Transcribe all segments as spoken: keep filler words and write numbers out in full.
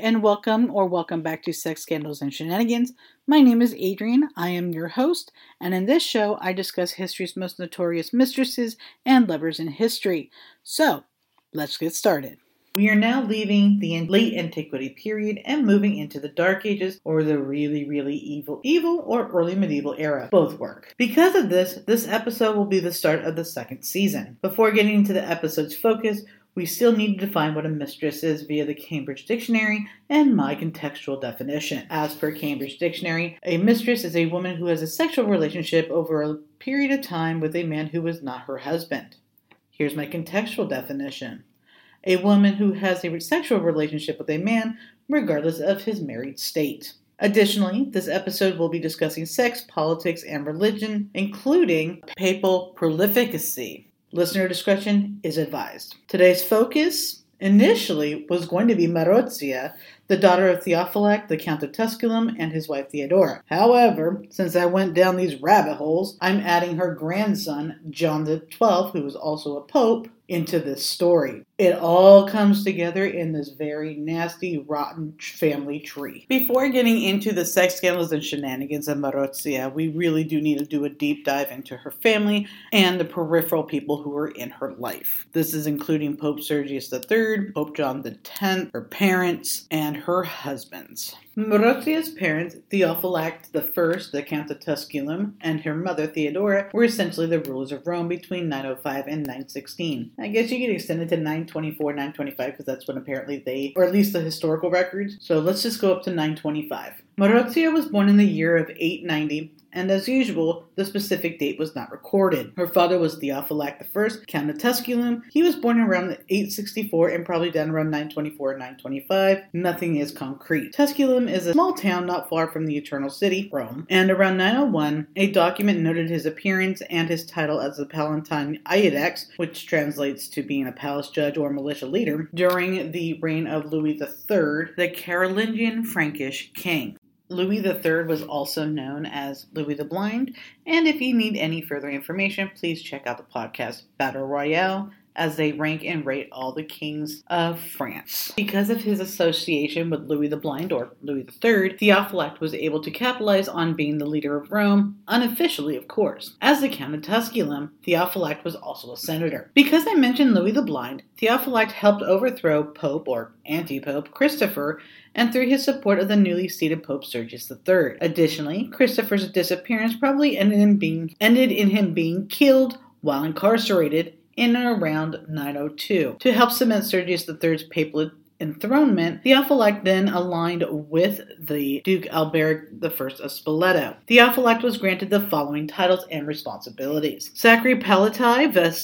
and welcome or welcome back to Sex Scandals and Shenanigans. My name is Adrian. I am your host, and in this show, I discuss history's most notorious mistresses and lovers in history. So, let's get started. We are now leaving the late antiquity period and moving into the Dark Ages or the really, really evil, evil or early medieval era. Both work. Because of this, this episode will be the start of the second season. Before getting into the episode's focus, we still need to define what a mistress is via the Cambridge Dictionary and my contextual definition. As per Cambridge Dictionary, a mistress is a woman who has a sexual relationship over a period of time with a man who is not her husband. Here's my contextual definition. A woman who has a sexual relationship with a man regardless of his married state. Additionally, this episode will be discussing sex, politics, and religion, including papal prolificacy. Listener discretion is advised. Today's focus initially was going to be Marozia, the daughter of Theophylact, the Count of Tusculum, and his wife Theodora. However, since I went down these rabbit holes, I'm adding her grandson, John the twelfth, who was also a pope, into this story. It all comes together in this very nasty, rotten family tree. Before getting into the sex scandals and shenanigans of Marozia, we really do need to do a deep dive into her family and the peripheral people who were in her life. This is including Pope Sergius the third, Pope John the tenth, her parents, and her husbands. Marozia's parents, Theophylact the first, the Count of Tusculum, and her mother, Theodora, were essentially the rulers of Rome between nine oh five and nine sixteen. I guess you could extend it to nine twenty-four, nine twenty-five, because that's when apparently they, or at least the historical records. So let's just go up to nine twenty-five. Marozia was born in the year of eight ninety, and as usual, the specific date was not recorded. Her father was Theophylact the first, Count of Tusculum. He was born around eight sixty-four and probably down around nine twenty-four or nine twenty-five. Nothing is concrete. Tusculum is a small town not far from the Eternal City, Rome, and around nine oh one, a document noted his appearance and his title as the Palatine Iudex, which translates to being a palace judge or militia leader, during the reign of Louis the third, the Carolingian Frankish king. Louis the third was also known as Louis the Blind, and if you need any further information, please check out the podcast Battle Royale, as they rank and rate all the kings of France. Because of his association with Louis the Blind, or Louis the third, Theophylact was able to capitalize on being the leader of Rome, unofficially of course. As the Count of Tusculum, Theophylact was also a senator. Because I mentioned Louis the Blind, Theophylact helped overthrow Pope, or anti-Pope, Christopher, and through his support of the newly seated Pope Sergius the third. Additionally, Christopher's disappearance probably ended in, being, ended in him being killed while incarcerated in and around nine oh two. To help cement Sergius the third's papal enthronement, Theophylact then aligned with the Duke Alberic the first of Spoleto. Theophylact was granted the following titles and responsibilities. Sacri Palatae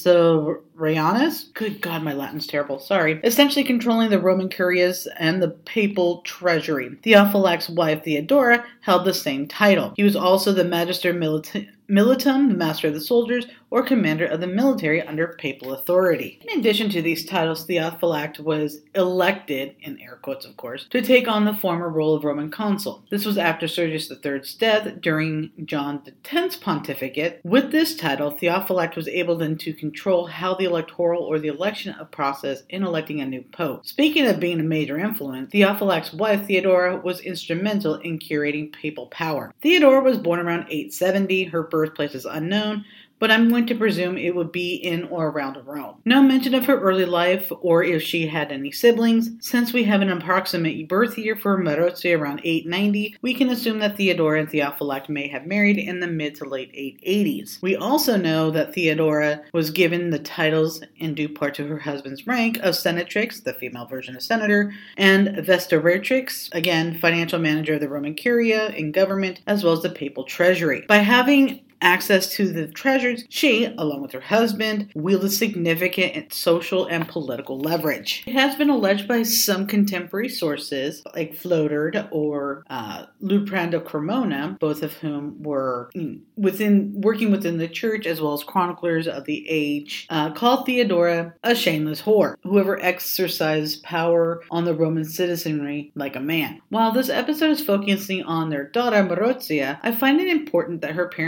Vestorianus, good God, my Latin's terrible, sorry, essentially controlling the Roman curias and the papal treasury. Theophylact's wife Theodora held the same title. He was also the Magister Milita- Militum, the master of the soldiers, or commander of the military under papal authority. In addition to these titles, Theophylact was elected, in air quotes of course, to take on the former role of Roman consul. This was after Sergius the third's death during John the tenth's pontificate. With this title, Theophylact was able then to control how the electoral or the election of process in electing a new pope. Speaking of being a major influence, Theophylact's wife Theodora was instrumental in curating papal power. Theodora was born around eight seventy. Her birthplace is unknown, but I'm going to presume it would be in or around Rome. No mention of her early life or if she had any siblings. Since we have an approximate birth year for Marozia around eight ninety, we can assume that Theodora and Theophylact may have married in the mid to late eight eighties. We also know that Theodora was given the titles in due part to her husband's rank of Senatrix, the female version of senator, and Vestaratrix, again, financial manager of the Roman Curia in government, as well as the papal treasury. By having access to the treasures, she, along with her husband, wielded significant social and political leverage. It has been alleged by some contemporary sources, like Flodard or uh, Luprand of Cremona, both of whom were within working within the church as well as chroniclers of the age, uh, called Theodora a shameless whore, whoever exercised power on the Roman citizenry like a man. While this episode is focusing on their daughter Marozia, I find it important that her parents do get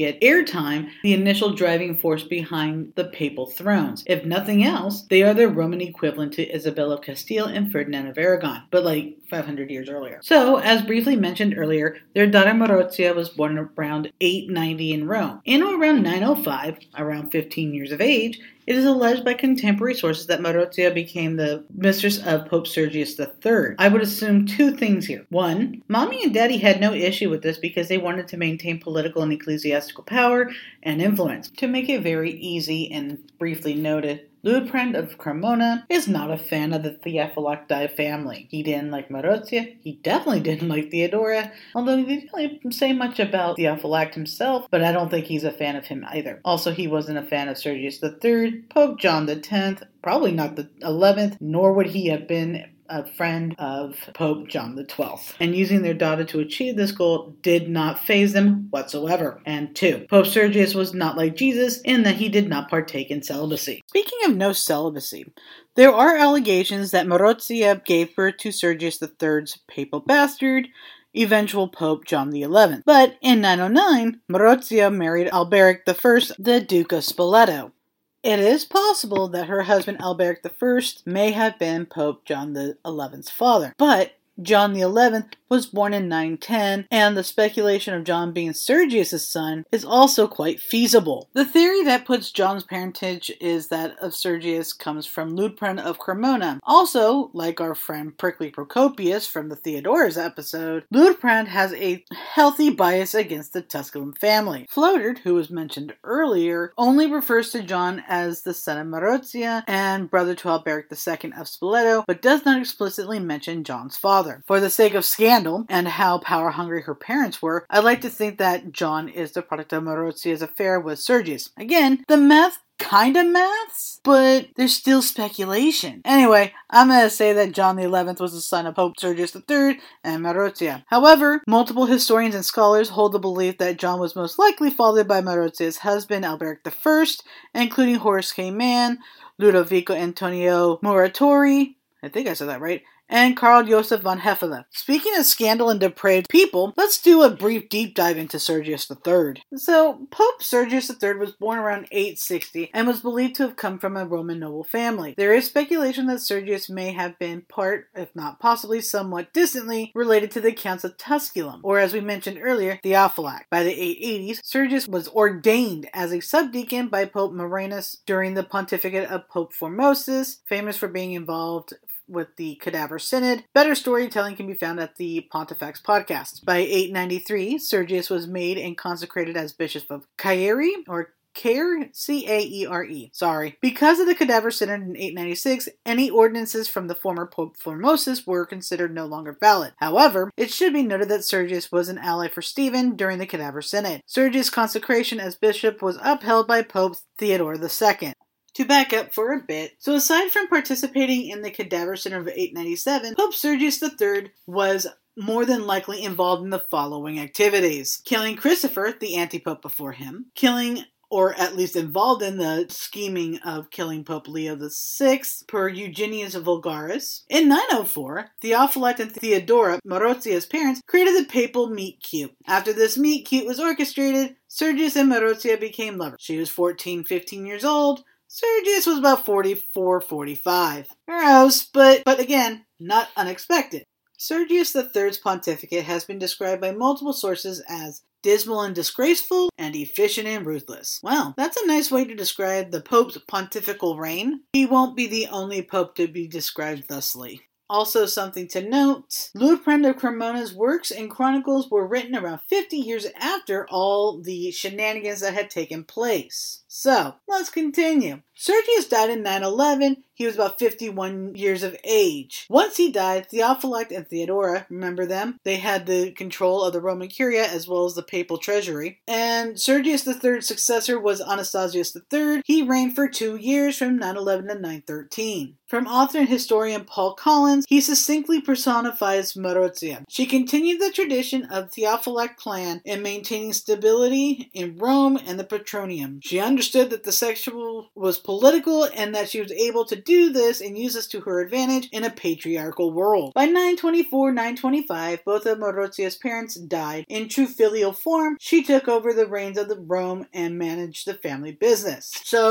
get airtime, the initial driving force behind the papal thrones. If nothing else, they are the Roman equivalent to Isabella of Castile and Ferdinand of Aragon, but like five hundred years earlier. So, as briefly mentioned earlier, their daughter Marozia was born around eight ninety in Rome. In around nine oh five, around fifteen years of age, it is alleged by contemporary sources that Marozia became the mistress of Pope Sergius the Third. I would assume two things here. One, Mommy and Daddy had no issue with this because they wanted to maintain political and ecclesiastical power and influence. To make it very easy and briefly noted, Liutprand of Cremona is not a fan of the Theophylacti family. He didn't like Marozia. He definitely didn't like Theodora, although he didn't really say much about Theophylact himself, but I don't think he's a fan of him either. Also, he wasn't a fan of Sergius the Third, Pope John the Tenth, probably not the eleventh, nor would he have been a friend of Pope John the Twelfth. And using their daughter to achieve this goal did not faze them whatsoever. And two, Pope Sergius was not like Jesus in that he did not partake in celibacy. Speaking of no celibacy, there are allegations that Marozia gave birth to Sergius the Third's papal bastard, eventual Pope John the Eleventh. But in nine oh nine, Marozia married Alberic the First, the Duke of Spoleto. It is possible that her husband Alberic the First may have been Pope John the Eleventh's father, but John the Eleventh was born in nine ten, and the speculation of John being Sergius' son is also quite feasible. The theory that puts John's parentage is that of Sergius comes from Liutprand of Cremona. Also, like our friend Prickly Procopius from the Theodora's episode, Liutprand has a healthy bias against the Tusculan family. Floatard, who was mentioned earlier, only refers to John as the son of Marozia and brother to Alberic the Second of Spoleto, but does not explicitly mention John's father. For the sake of scandal and how power-hungry her parents were, I'd like to think that John is the product of Marozia's affair with Sergius. Again, the math kinda maths, but there's still speculation. Anyway, I'm gonna say that John the Eleventh was the son of Pope Sergius the Third and Marozia. However, multiple historians and scholars hold the belief that John was most likely fathered by Marozia's husband, Alberic the First, including Horace K. Mann, Ludovico Antonio Muratori, I think I said that right, and Karl Joseph von Hefele. Speaking of scandal and depraved people, let's do a brief deep dive into Sergius the Third. So, Pope Sergius the Third was born around eight sixty and was believed to have come from a Roman noble family. There is speculation that Sergius may have been part, if not possibly somewhat distantly, related to the Counts of Tusculum, or as we mentioned earlier, Theophylact. By the eight eighties, Sergius was ordained as a subdeacon by Pope Marinus during the pontificate of Pope Formosus, famous for being involved with the Cadaver Synod. Better storytelling can be found at the Pontifex podcast. By eight ninety-three, Sergius was made and consecrated as Bishop of Caere, or Caere, C A E R E, sorry. Because of the Cadaver Synod in eight ninety-six, any ordinances from the former Pope Formosus were considered no longer valid. However, it should be noted that Sergius was an ally for Stephen during the Cadaver Synod. Sergius' consecration as bishop was upheld by Pope Theodore the Second. To back up for a bit, so aside from participating in the Cadaver Synod of eight ninety-seven, Pope Sergius the Third was more than likely involved in the following activities: killing Christopher, the anti-pope before him, killing or at least involved in the scheming of killing Pope Leo the Sixth per Eugenius Vulgaris. In nine oh four, Theophylact and Theodora, Marozia's parents, created the papal meet-cute. After this meet-cute was orchestrated, Sergius and Marozia became lovers. She was fourteen, fifteen years old. Sergius was about forty-four, forty-five. Gross, but, but again, not unexpected. Sergius the Third's pontificate has been described by multiple sources as dismal and disgraceful, and efficient and ruthless. Well, that's a nice way to describe the Pope's pontifical reign. He won't be the only Pope to be described thusly. Also something to note, Liutprand of Cremona's works and chronicles were written around fifty years after all the shenanigans that had taken place. So, let's continue. Sergius died in nine eleven. He was about fifty-one years of age. Once he died, Theophylact and Theodora, remember them? They had the control of the Roman Curia as well as the papal treasury. And Sergius the Third's successor was Anastasius the Third. He reigned for two years from nine eleven to nine thirteen. From author and historian Paul Collins, he succinctly personifies Marozia. She continued the tradition of Theophylact plan in maintaining stability in Rome and the Patronium. She understood understood that the sexual was political and that she was able to do this and use this to her advantage in a patriarchal world. By nine twenty-four nine twenty-five, both of Maurozia's parents died. In true filial form, she took over the reins of the Rome and managed the family business.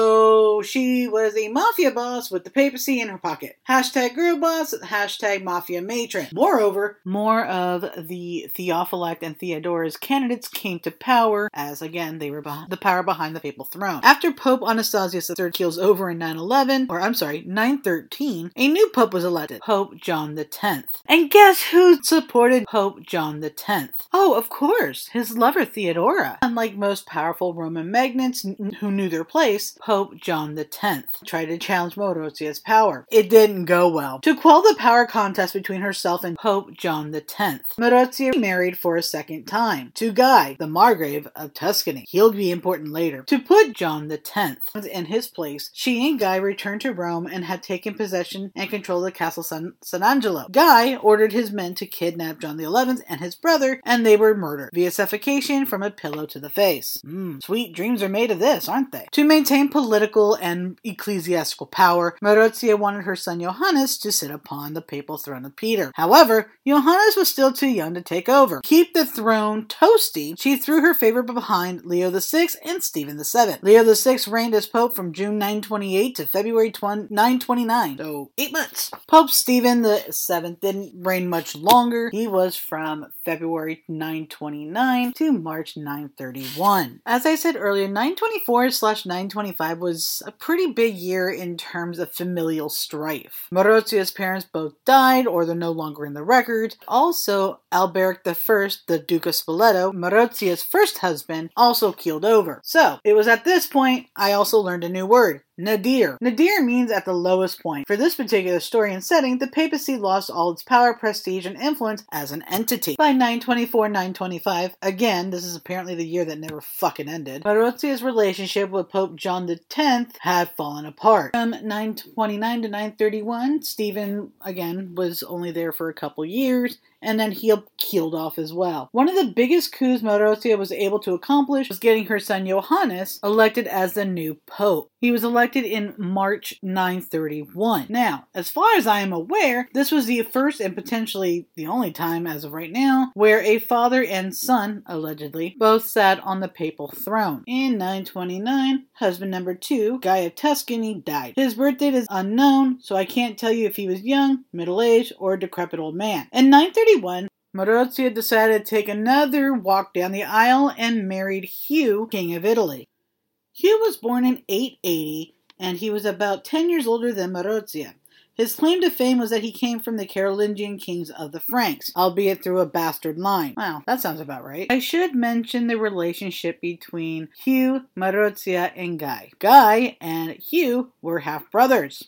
So she was a mafia boss with the papacy in her pocket. Hashtag girl boss, hashtag mafia matron. Moreover, more of the Theophylacte and Theodora's candidates came to power as, again, they were behind, the power behind the papal throne. After Pope Anastasius the third keels over in nine eleven, or I'm sorry, nine thirteen, a new pope was elected, Pope John the tenth. And guess who supported Pope John the tenth? Oh, of course, his lover Theodora. Unlike most powerful Roman magnates who knew their place, Pope John the tenth tried to challenge Maurozia's power. It didn't go well. To quell the power contest between herself and Pope John the tenth, Marozia married for a second time to Guy, the Margrave of Tuscany. He'll be important later. To put John the tenth in his place, she and Guy returned to Rome and had taken possession and control of the castle San, San Angelo. Guy ordered his men to kidnap John the eleventh and his brother, and they were murdered via suffocation from a pillow to the face. Mm, sweet dreams are made of this, aren't they? To maintain political and ecclesiastical power, Marozia wanted her son Johannes to sit upon the papal throne of Peter. However, Johannes was still too young to take over. Keep the throne toasty, she threw her favor behind Leo the sixth and Stephen the seventh. Leo the sixth reigned as pope from June nine twenty-eight to February nine twenty-nine, so eight months. Pope Stephen the seventh didn't reign much longer. He was from February nine twenty-nine to March nine thirty-one. As I said earlier, nine twenty-four slash nine twenty-five was a pretty big year in terms of familial strife. Marozia's parents both died, or they're no longer in the record. Also, Alberic the first, the Duke of Spoleto, Marozia's first husband, also keeled over. So, it was at this point I also learned a new word. Nadir. Nadir means at the lowest point. For this particular story and setting, the papacy lost all its power, prestige, and influence as an entity. By nine twenty-four nine twenty-five, again, this is apparently the year that never fucking ended, Marozia's relationship with Pope John the tenth had fallen apart. From nine twenty-nine to nine thirty-one, Stephen, again, was only there for a couple years, and then he keeled off as well. One of the biggest coups Marozia was able to accomplish was getting her son Johannes elected as the new pope. He was elected in March nine thirty-one. Now, as far as I am aware, this was the first and potentially the only time as of right now where a father and son, allegedly, both sat on the papal throne. In nine twenty-nine, husband number two, Guy of Tuscany, died. His birth date is unknown, so I can't tell you if he was young, middle-aged, or a decrepit old man. In nine thirty-one, Marozia decided to take another walk down the aisle and married Hugh, King of Italy. Hugh was born in eight eighty, and he was about ten years older than Marozia. His claim to fame was that he came from the Carolingian kings of the Franks, albeit through a bastard line. Wow, that sounds about right. I should mention the relationship between Hugh, Marozia, and Guy. Guy and Hugh were half-brothers,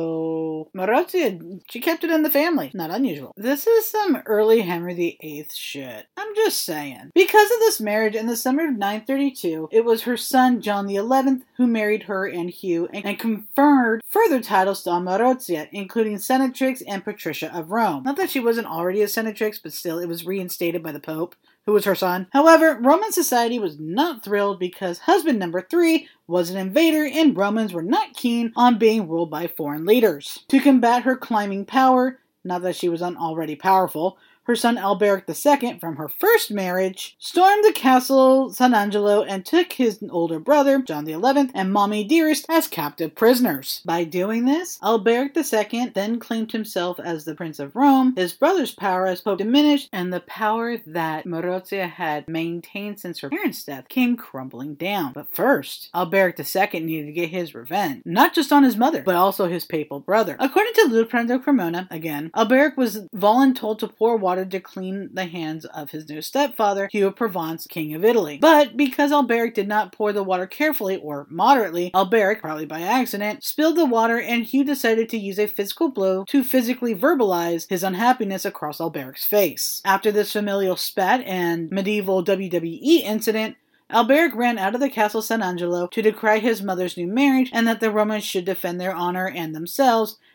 so Marozia, she kept it in the family. Not unusual. This is some early Henry the eighth shit. I'm just saying. Because of this marriage, in the summer of nine thirty-two, it was her son, John the eleventh, who married her and Hugh and, and conferred further titles on Marozia, including Senatrix and Patricia of Rome. Not that she wasn't already a Senatrix, but still, it was reinstated by the Pope, who was her son. However, Roman society was not thrilled because husband number three was an invader and Romans were not keen on being ruled by foreign leaders. To combat her climbing power, not that she was already powerful, her son Alberic the second, from her first marriage, stormed the castle San Angelo and took his older brother, John the eleventh, and mommy Dearest as captive prisoners. By doing this, Alberic the second then claimed himself as the Prince of Rome. His brother's power as Pope diminished, and the power that Marozia had maintained since her parents' death came crumbling down. But first, Alberic the second needed to get his revenge, not just on his mother, but also his papal brother. According to Luprando Cremona, again, Alberic was voluntold to pour water to clean the hands of his new stepfather, Hugh of Provence, King of Italy. But because Alberic did not pour the water carefully or moderately, Alberic, probably by accident, spilled the water, and Hugh decided to use a physical blow to physically verbalize his unhappiness across Alberic's face. After this familial spat and medieval W W E incident, Alberic ran out of the castle San Angelo to decry his mother's new marriage and that the Romans should defend their honor and themselves,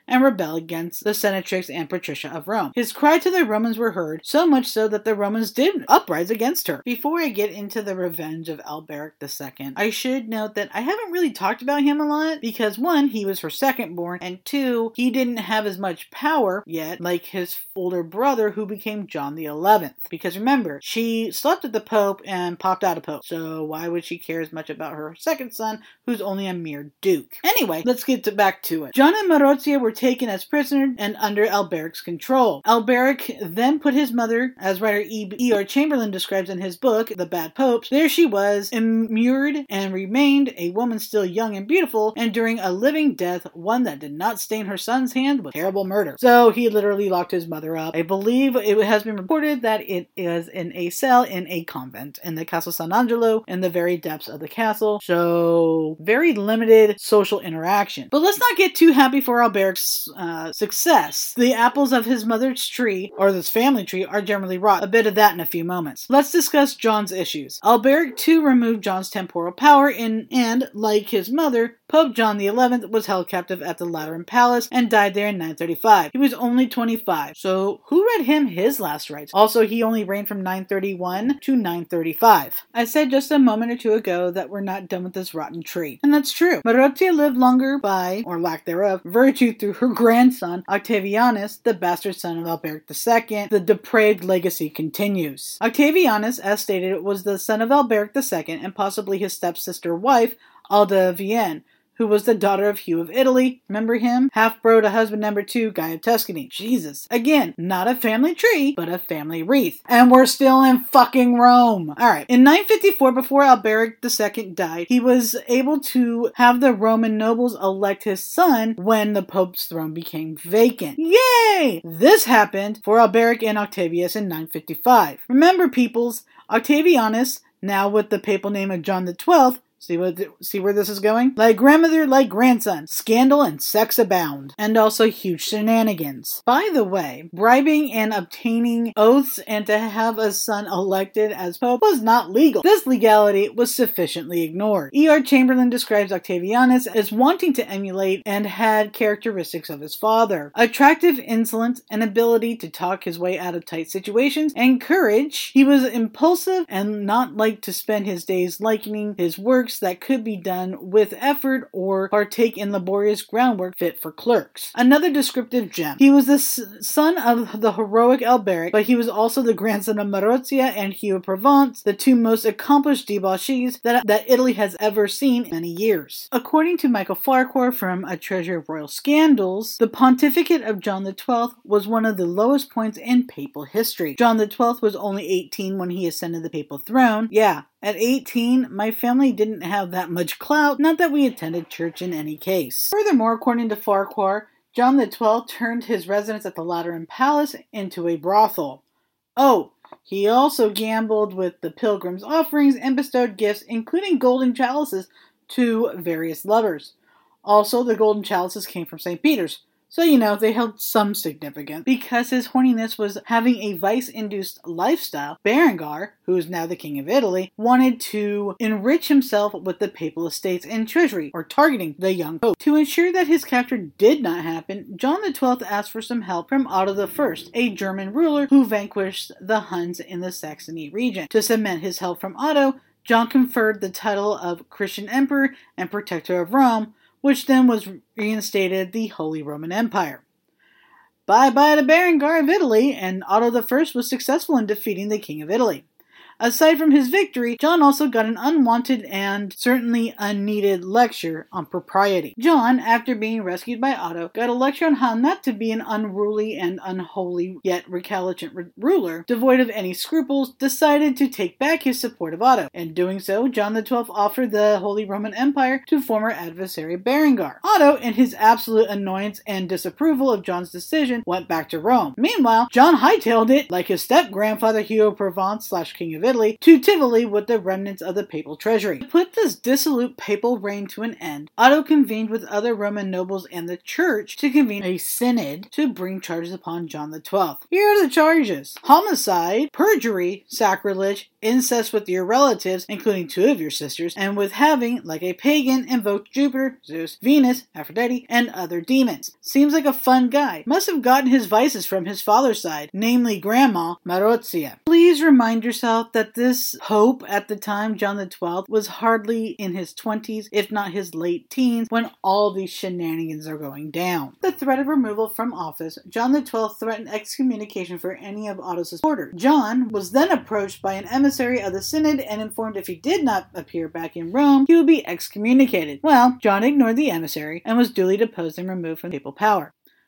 and rebel against the Senatrix and Patricia of Rome. His cry to the Romans were heard, so much so that the Romans did uprise against her. Before I get into the revenge of Alberic the Second, I should note that I haven't really talked about him a lot because one, he was her second born, and two, he didn't have as much power yet like his older brother who became John the Eleventh. Because remember, she slept with the Pope and popped out a Pope, so why would she care as much about her second son who's only a mere duke? Anyway, let's get to back to it. John and Marozia were taken as prisoners and under Alberic's control. Alberic then put his mother, as writer E R Chamberlain describes in his book, The Bad Popes, there she was, immured and remained a woman still young and beautiful, enduring a living death, one that did not stain her son's hand with terrible murder. So he literally locked his mother up. I believe it has been reported that it is in a cell in a convent in the Castle San Angelo in the very depths of the castle. So very limited social interaction. But let's not get too happy for Alberic's uh, success. The apples of his mother's tree, or this family tree, are generally rot. A bit of that in a few moments. Let's discuss John's issues. Alberic too removed John's temporal power in, and, like his mother, Pope John the Eleventh was held captive at the Lateran Palace and died there in nine thirty-five. He was only twenty-five, so who read him his last rites? Also, he only reigned from nine thirty-one to nine thirty-five. I said just a moment or two ago that we're not done with this rotten tree, and that's true. Marozia lived longer by, or lack thereof, virtue through her grandson, Octavianus, the bastard son of Alberic the Second. The depraved legacy continues. Octavianus, as stated, was the son of Alberic the Second and possibly his stepsister wife, Alda of Vienne, who was the daughter of Hugh of Italy. Remember him? Half-bro to husband number two, Guy of Tuscany. Jesus. Again, not a family tree, but a family wreath. And we're still in fucking Rome. Alright, in nine fifty-four, before Alberic the Second died, he was able to have the Roman nobles elect his son when the Pope's throne became vacant. Yay! This happened for Alberic and Octavius in nine fifty-five. Remember, peoples, Octavianus, now with the papal name of John the Twelfth, See what? See where this is going? Like grandmother, like grandson. Scandal and sex abound. And also huge shenanigans. By the way, bribing and obtaining oaths and to have a son elected as pope was not legal. This legality was sufficiently ignored. E R Chamberlain describes Octavianus as wanting to emulate and had characteristics of his father. Attractive insolence, an ability to talk his way out of tight situations, and courage. He was impulsive and not like to spend his days likening his works that could be done with effort or partake in laborious groundwork fit for clerks. Another descriptive gem. He was the s- son of the heroic Alberic, but he was also the grandson of Marozia and Hugh of Provence, the two most accomplished debauchees that, that Italy has ever seen in many years. According to Michael Farquhar from A Treasure of Royal Scandals, the pontificate of John the Twelfth was one of the lowest points in papal history. John the Twelfth was only eighteen when he ascended the papal throne. Yeah, at eighteen, my family didn't have that much clout, not that we attended church in any case. Furthermore, according to Farquhar, John the Twelfth turned his residence at the Lateran Palace into a brothel. Oh, he also gambled with the pilgrims' offerings and bestowed gifts, including golden chalices, to various lovers. Also, the golden chalices came from Saint Peter's. So, you know, they held some significance. Because his horniness was having a vice-induced lifestyle, Berengar, who is now the king of Italy, wanted to enrich himself with the papal estates and treasury, or targeting the young pope. To ensure that his capture did not happen, John the Twelfth asked for some help from Otto the First, a German ruler who vanquished the Huns in the Saxony region. To cement his help from Otto, John conferred the title of Christian Emperor and Protector of Rome, which then was reinstated the Holy Roman Empire. Bye-bye to Berengar of Italy, and Otto the First was successful in defeating the King of Italy. Aside from his victory, John also got an unwanted and certainly unneeded lecture on propriety. John, after being rescued by Otto, got a lecture on how not to be an unruly and unholy yet recalcitrant r- ruler, devoid of any scruples, decided to take back his support of Otto. In doing so, John the Twelfth offered the Holy Roman Empire to former adversary Berengar. Otto, in his absolute annoyance and disapproval of John's decision, went back to Rome. Meanwhile, John hightailed it like his step-grandfather Hugh of Provence slash King of Italy Italy to Tivoli with the remnants of the papal treasury. To put this dissolute papal reign to an end, Otto convened with other Roman nobles and the church to convene a synod to bring charges upon John the twelfth. Here are the charges: homicide, perjury, sacrilege, incest with your relatives, including two of your sisters, and with having, like a pagan, invoked Jupiter, Zeus, Venus, Aphrodite, and other demons. Seems like a fun guy. Must have gotten his vices from his father's side, namely Grandma Marozia. Please remind yourself that this pope at the time, John the twelfth, was hardly in his twenties, if not his late teens, when all these shenanigans are going down. The threat of removal from office, John the twelfth threatened excommunication for any of Otto's supporters. John was then approached by an emissary of the synod and informed if he did not appear back in Rome, he would be excommunicated. Well, John ignored the emissary and was duly deposed and removed from papal power.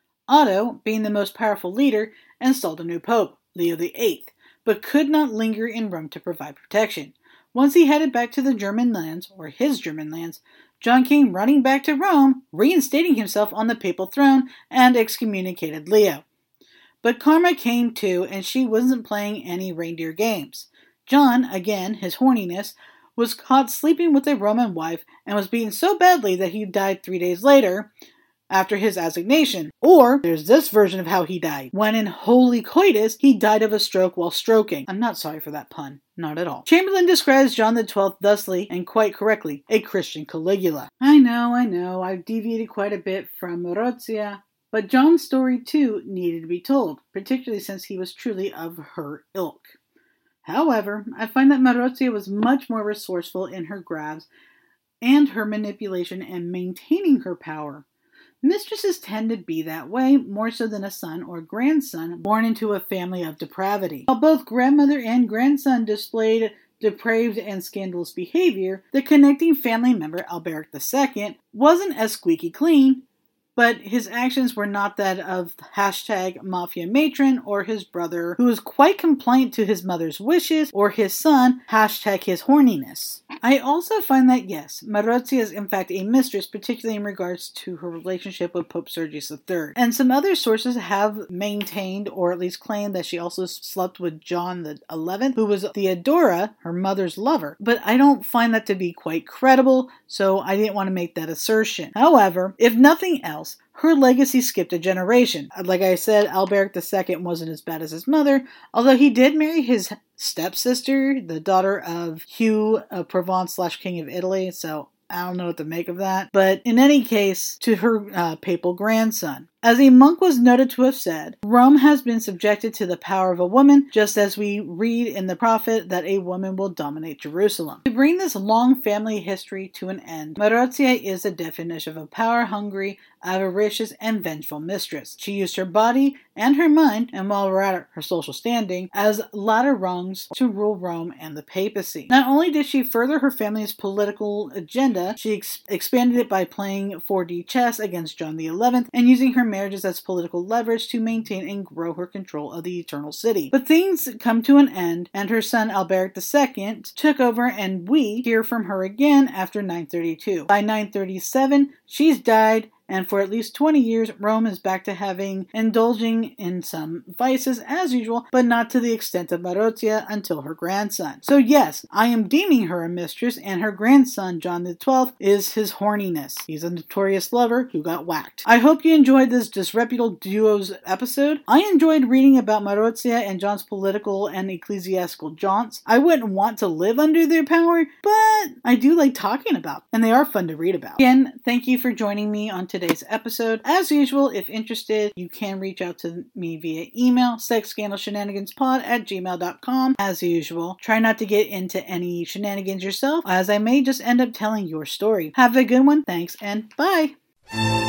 Otto, being the most powerful leader, installed a new pope, Leo the eighth, but could not linger in Rome to provide protection. Once he headed back to the German lands, or his German lands, John came running back to Rome, reinstating himself on the papal throne, and excommunicated Leo. But karma came too, and she wasn't playing any reindeer games. John, again, his horniness, was caught sleeping with a Roman wife and was beaten so badly that he died three days later, after his assignation. Or, there's this version of how he died. When in holy coitus, he died of a stroke while stroking. I'm not sorry for that pun. Not at all. Chamberlain describes John the twelfth thusly, and quite correctly, a Christian Caligula. I know, I know, I've deviated quite a bit from Marozia, but John's story too needed to be told, particularly since he was truly of her ilk. However, I find that Marozia was much more resourceful in her grabs and her manipulation and maintaining her power. Mistresses tend to be that way, more so than a son or grandson born into a family of depravity. While both grandmother and grandson displayed depraved and scandalous behavior, the connecting family member, Alberic the Second, wasn't as squeaky clean, but his actions were not that of hashtag mafia matron or his brother, who was quite compliant to his mother's wishes, or his son, hashtag his horniness. I also find that yes, Marozia is in fact a mistress, particularly in regards to her relationship with Pope Sergius the Third. And some other sources have maintained, or at least claimed, that she also slept with John the Eleventh, who was Theodora, her mother's lover. But I don't find that to be quite credible, so I didn't want to make that assertion. However, if nothing else, her legacy skipped a generation. Like I said, Alberic the Second wasn't as bad as his mother, although he did marry his stepsister, the daughter of Hugh of Provence slash King of Italy, so I don't know what to make of that. But in any case, to her uh, papal grandson. As a monk was noted to have said, Rome has been subjected to the power of a woman, just as we read in the prophet that a woman will dominate Jerusalem. To bring this long family history to an end, Marozia is the definition of a power-hungry, avaricious, and vengeful mistress. She used her body and her mind, and while we're at her social standing, as ladder rungs to rule Rome and the papacy. Not only did she further her family's political agenda, she ex- expanded it by playing four D chess against John the Eleventh and using her marriages as political leverage to maintain and grow her control of the Eternal City. But things come to an end, and her son Alberic the Second took over, and we hear from her again after nine thirty-two. By nine thirty-seven, she's died, and for at least twenty years, Rome is back to having, indulging in some vices as usual, but not to the extent of Marozia until her grandson. So yes, I am deeming her a mistress, and her grandson, John the Twelfth, is his horniness. He's a notorious lover who got whacked. I hope you enjoyed this disreputable duo's episode. I enjoyed reading about Marozia and John's political and ecclesiastical jaunts. I wouldn't want to live under their power, but I do like talking about them, and they are fun to read about. Again, thank you for joining me on today's episode. As usual, if interested, you can reach out to me via email, sexscandalshenaniganspod at gmail dot com. As usual, try not to get into any shenanigans yourself, as I may just end up telling your story. Have a good one, thanks, and bye!